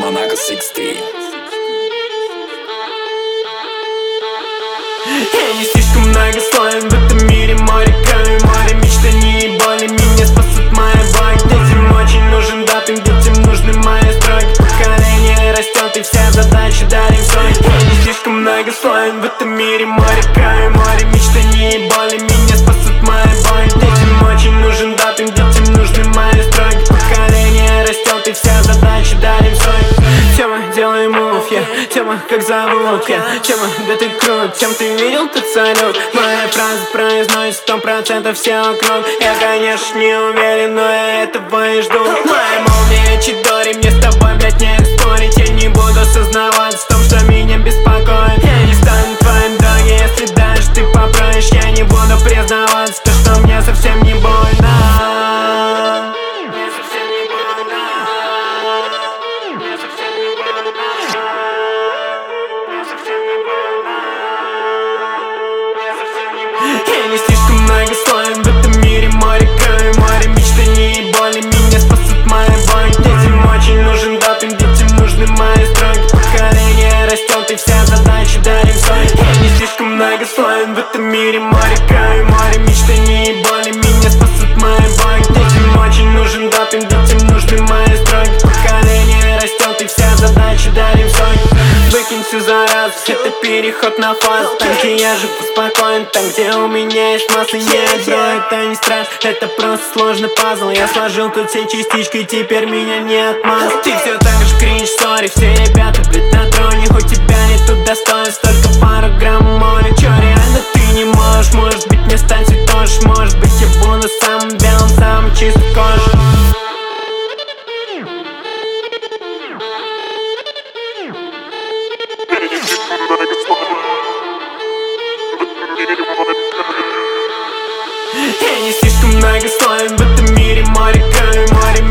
Monaco 16. Я не слишком многословен в этом мире, море крови, море мечтаний и боли. Меня спасут мои бои. Детям очень нужен допинг, детям нужны мои строки. Поколение растет и вся задача дарим сроки. Я не слишком многословен в этом мире, море крови, море мечтаний и боли. Меня спасут мои бои. Детям очень нужен допинг, детям нужны мои строки. Поколение растет и вся задача дарим сроки. Тема, делай мув, тема, как зовут я. Тема, да ты крут, чем ты видел тот салют? Моя фраза произносит 100% все вокруг. Я, конечно, не уверен, но я этого и жду. Моя молния Чидори, мне с тобой, блядь, не спорить. Я не буду сознаваться в том, что меня беспокоит. Я не стану твоим дороги, если даже ты попросишь. Я не буду признаваться, то, что мне совсем не больно. Я не слишком многословен в этом мире, море крови, море мечтаний и боли. Меня спасут мои бои. Детям очень нужен допинг, детям нужны мои строки. Поколение растет и вся задача дарим соки. Я не слишком многословен в этом мире, море крови, море мечтаний и боли. Меня спасут мои бои. Детям очень нужен допинг, детям нужны мои строки. Поколение растет и вся задача дарим соки. Выкинь всю заразу, это переход на фазу. Там, где я живу спокоен, там, где у меня есть масса. Нет, бро, это не страшно, это просто сложный пазл. Я сложил тут все частички, и теперь меня не отмазать. Ты все так же кринж, сори, все ребята, блядь, на троне. У тебя нету достоинств, только пару грамм моли. Чё, реально ты не можешь? Может быть, мне стать цветошь? Может быть, я буду самым белым, самым чистой кожей. Я не слишком многословен в этом мире, море крови, море